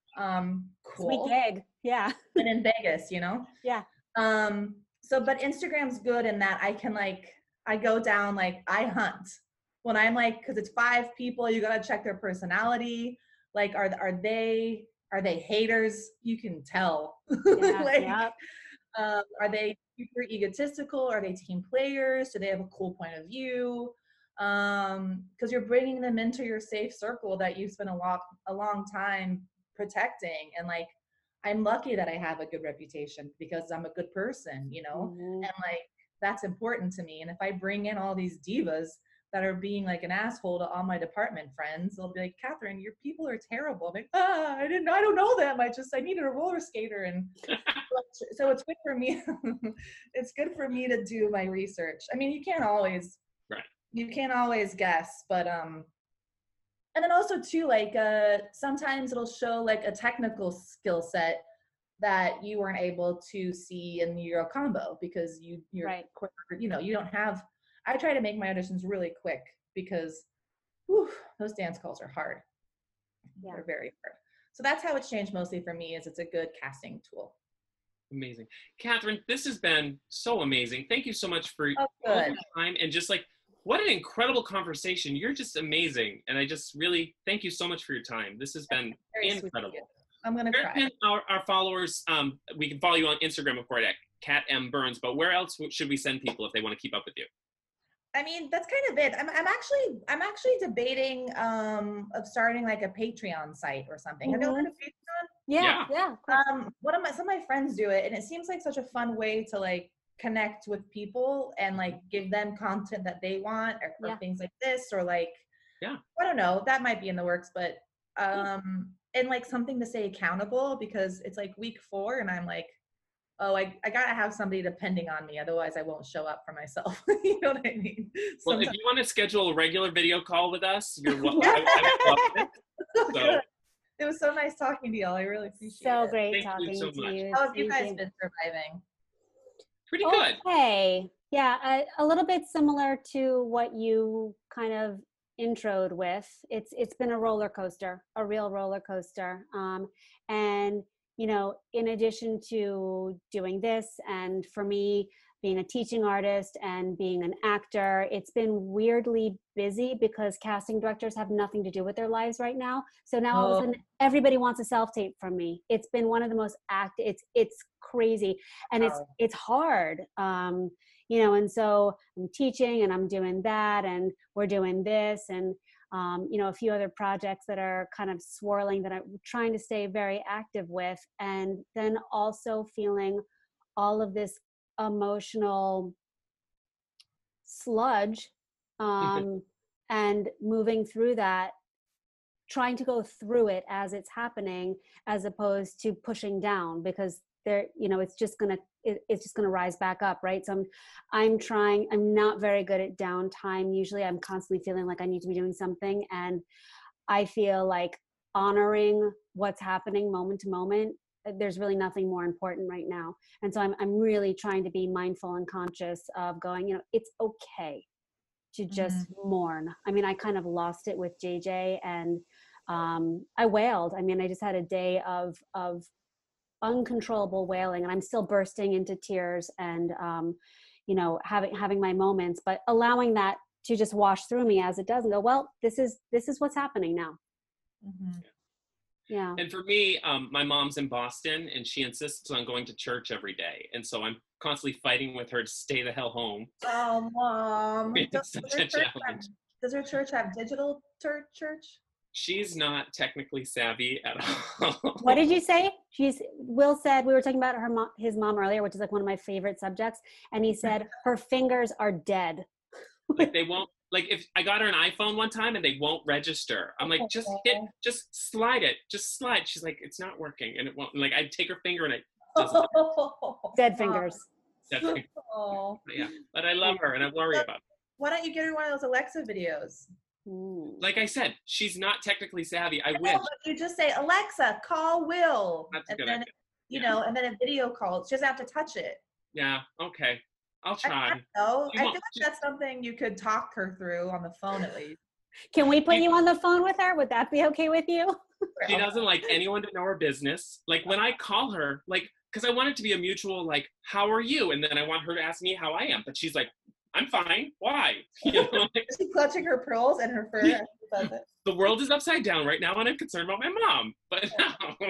Cool. Sweet gig. Yeah. And in Vegas, you know? Yeah. So, but Instagram's good in that I can like, I go down, like I hunt when I'm like, cause it's 5 people, you got to check their personality. Like, are they haters? You can tell. Yeah, Like, are they super egotistical? Are they team players? Do they have a cool point of view? Cause you're bringing them into your safe circle that you've spent a long time protecting. And like, I'm lucky that I have a good reputation because I'm a good person, you know? And like, that's important to me. And if I bring in all these divas that are being like an asshole to all my department friends, they'll be like, Catherine, your people are terrible. I'm like, I don't know them. I needed a roller skater. And so it's good for me. It's good for me to do my research. I mean, you can't always guess, but, and then also too, like, sometimes it'll show like a technical skill set that you weren't able to see in the Euro combo because you're right. quicker, you know, you don't have, I try to make my auditions really quick because whew, those dance calls are hard. Yeah. They're very hard. So that's how it's changed mostly for me, is it's a good casting tool. Amazing. Catherine, this has been so amazing. Thank you so much for all your time, and just like, what an incredible conversation. You're just amazing. And I just really thank you so much for your time. This has been incredible. I'm going to cry. Our followers, we can follow you on Instagram, of course, at Cat M. Burns, but where else should we send people if they want to keep up with you? I mean, that's kind of it. I'm actually debating of starting like a Patreon site or something. Have you heard of Patreon? Yeah. Some of my friends do it, and it seems like such a fun way to like connect with people and like give them content that they want, or things like this, or like, I don't know, that might be in the works, but and like something to stay accountable, because it's like week 4 and I'm like, oh, I gotta have somebody depending on me, otherwise I won't show up for myself. You know what I mean? Well, if you want to schedule a regular video call with us, you're welcome. It was so nice talking to y'all. I really appreciate it. So great talking to you. How have you guys been surviving? Pretty good. Okay. Yeah, a little bit similar to what you kind of introed with. It's been a roller coaster, a real roller coaster. And you know, in addition to doing this, and for me being a teaching artist and being an actor, it's been weirdly busy because casting directors have nothing to do with their lives right now. So now all of a sudden everybody wants a self-tape from me. It's been one of the most it's crazy, and it's hard. You know, and so I'm teaching and I'm doing that, and we're doing this, and you know, a few other projects that are kind of swirling that I'm trying to stay very active with, and then also feeling all of this emotional sludge, and moving through that, trying to go through it as it's happening, as opposed to pushing down, because there, you know, it's just gonna rise back up, right? So I'm not very good at downtime. Usually I'm constantly feeling like I need to be doing something, and I feel like honoring what's happening moment to moment, there's really nothing more important right now. And so I'm really trying to be mindful and conscious of going, you know, it's okay. to just mourn. I mean, I kind of lost it with JJ, and I wailed. I mean, I just had a day of uncontrollable wailing, and I'm still bursting into tears and you know, having my moments, but allowing that to just wash through me as it does and go, well, this is what's happening now. Yeah. And for me, my mom's in Boston, and she insists on going to church every day, and so I'm constantly fighting with her to stay the hell home. Oh, Mom. It's such a challenge. Does her church have digital church? She's not technically savvy at all. What did you say? Will said, we were talking about his mom earlier, which is like one of my favorite subjects. And he said, her fingers are dead. Like they won't, like if I got her an iPhone one time and they won't register. I'm like, just slide it. Just slide. She's like, it's not working. And it won't, like I'd take her finger and it doesn't. Dead fingers. Dead fingers. But yeah, but I love her and I worry about her. Why don't you get her one of those Alexa videos? Like I said, she's not technically savvy. I wish. But you just say, Alexa, call Will. That's a good then, idea. You know, and then a video call. She doesn't have to touch it. Yeah, okay. I'll try. I feel like that's something you could talk her through on the phone at least. Can we put you on the phone with her? Would that be okay with you? She doesn't like anyone to know her business. Like when I call her, like, because I want it to be a mutual, like, how are you? And then I want her to ask me how I am. But she's like, I'm fine. Why? You know, like, is she clutching her pearls and her fur? As she does it? The world is upside down right now, and I'm concerned about my mom. But no.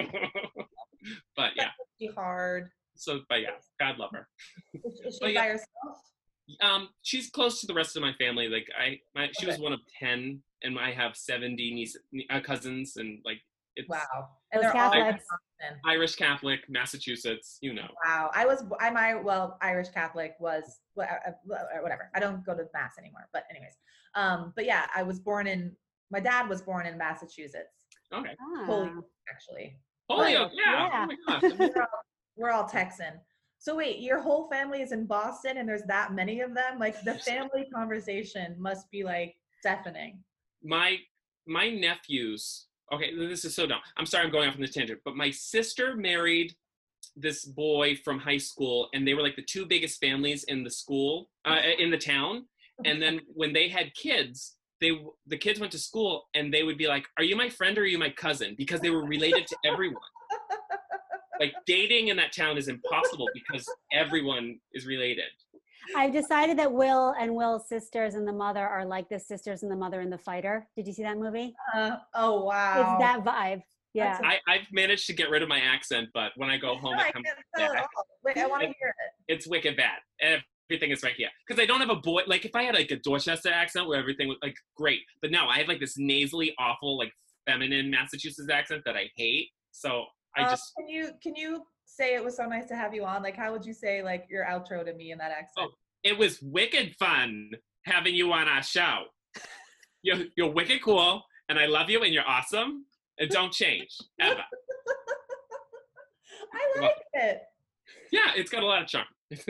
But yeah. That's pretty hard. So, but yeah, God love her. Is she by herself? She's close to the rest of my family. Like she was one of 10, and I have 70 cousins, and like it's wow. And they're Catholics. all Irish Catholic, Massachusetts, you know. Wow. Irish Catholic was whatever. I don't go to mass anymore, but anyways. But yeah, my dad was born in Massachusetts. Okay. Holyoke, actually. Holyoke, yeah. Oh my gosh. We're all Texan. So wait, your whole family is in Boston and there's that many of them? Like the family conversation must be like deafening. My nephews, okay, this is so dumb. I'm sorry I'm going off on this tangent, but my sister married this boy from high school, and they were like the two biggest families in the school, in the town. And then when they had kids, the kids went to school and they would be like, are you my friend or are you my cousin? Because they were related to everyone. Like dating in that town is impossible because everyone is related. I've decided that Will and Will's sisters and the mother are like the sisters and the mother in The Fighter. Did you see that movie? Oh, wow. It's that vibe. Yeah. I've managed to get rid of my accent, but when I go home, it comes back. Wait, I want to hear it. It's wicked bad. Everything is right here. Because I don't have a boy, like if I had like a Dorchester accent where everything was like great, but no, I have like this nasally, awful, like feminine Massachusetts accent that I hate. So I just. Can you say it was so nice to have you on? Like, how would you say like your outro to me in that accent? Oh, it was wicked fun having you on our show. You're wicked cool, and I love you, and you're awesome, and don't change ever. I like it. Yeah, it's got a lot of charm. It's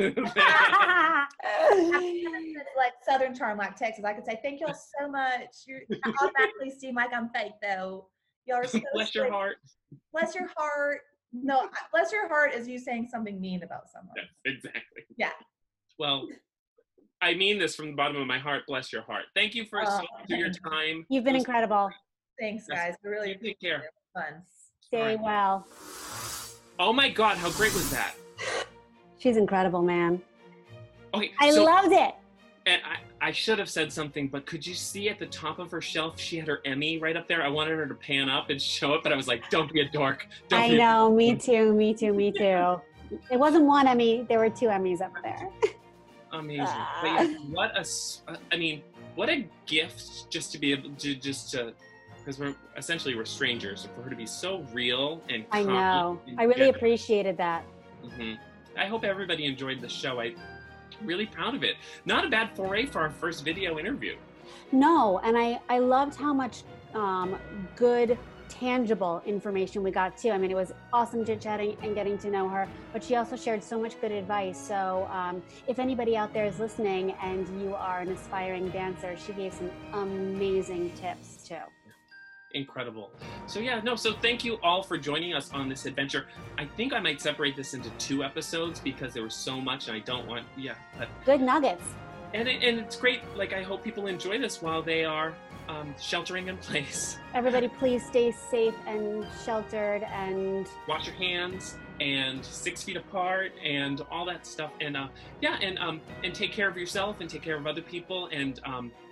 like Southern charm, like Texas. I could say thank y'all so much. You automatically seem like I'm fake though. Y'all are so Bless your heart. Bless your heart. No, bless your heart is you saying something mean about someone. Yes, exactly. Yeah. Well, I mean this from the bottom of my heart. Bless your heart. Thank you for your time. You've been incredible. Thanks, guys. I really take care. It. Fun. Stay well. Oh my God, how great was that? She's incredible, man. Okay, I loved it. And I should have said something, but could you see at the top of her shelf, she had her Emmy right up there. I wanted her to pan up and show it, but I was like, don't be a dork. I know, me too. It wasn't one Emmy, there were two Emmys up there. Amazing. But yeah, what a gift just to be able to because we're strangers. For her to be so real and I know. I really appreciated that. Mm-hmm. I hope everybody enjoyed the show. I'm really proud of it. Not a bad foray for our first video interview. No, and I loved how much good, tangible information we got too. I mean, it was awesome chit-chatting and getting to know her, but she also shared so much good advice. So if anybody out there is listening and you are an aspiring dancer, she gave some amazing tips too. Incredible. So thank you all for joining us on this adventure. I think I might separate this into 2 episodes because there was so much and I don't want, but good nuggets. And it's great. Like, I hope people enjoy this while they are sheltering in place. Everybody, please stay safe and sheltered and wash your hands and 6 feet apart and all that stuff. And and take care of yourself and take care of other people. And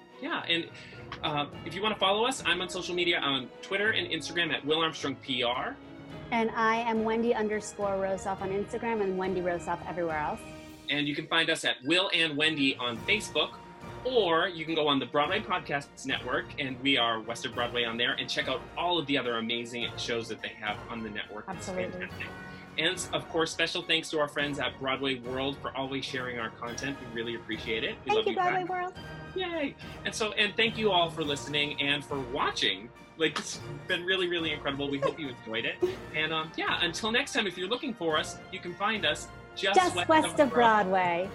if you want to follow us, I'm on social media on Twitter and Instagram at Will Armstrong PR. And I am Wendy_Rosoff on Instagram and Wendy Rosoff everywhere else. And you can find us at Will and Wendy on Facebook, or you can go on the Broadway Podcasts Network, and we are Western Broadway on there, and check out all of the other amazing shows that they have on the network. Absolutely. And of course, special thanks to our friends at Broadway World for always sharing our content. We really appreciate it. We Thank you, Broadway World. Yay! And thank you all for listening and for watching. Like, it's been really, really incredible. We hope you enjoyed it. And until next time, if you're looking for us, you can find us just west of Broadway.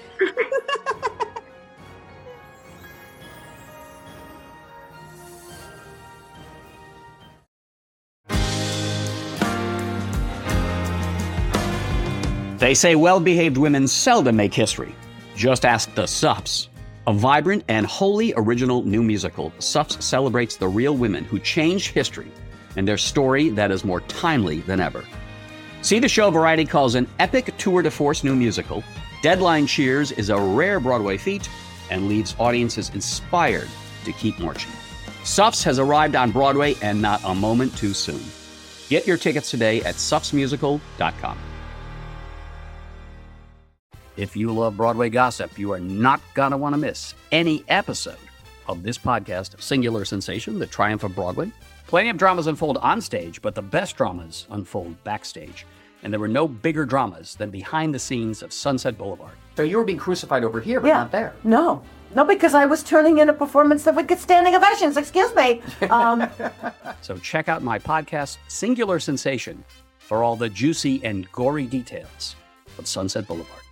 They say well-behaved women seldom make history. Just ask the Suffs. A vibrant and wholly original new musical, Suffs celebrates the real women who changed history and their story that is more timely than ever. See the show Variety calls an epic tour de force new musical. Deadline cheers is a rare Broadway feat and leaves audiences inspired to keep marching. Suffs has arrived on Broadway and not a moment too soon. Get your tickets today at suffsmusical.com. If you love Broadway gossip, you are not going to want to miss any episode of this podcast, Singular Sensation, The Triumph of Broadway. Plenty of dramas unfold on stage, but the best dramas unfold backstage. And there were no bigger dramas than behind the scenes of Sunset Boulevard. So you were being crucified over here, but not there. No, because I was turning in a performance that would get standing ovations. Excuse me. So check out my podcast, Singular Sensation, for all the juicy and gory details of Sunset Boulevard.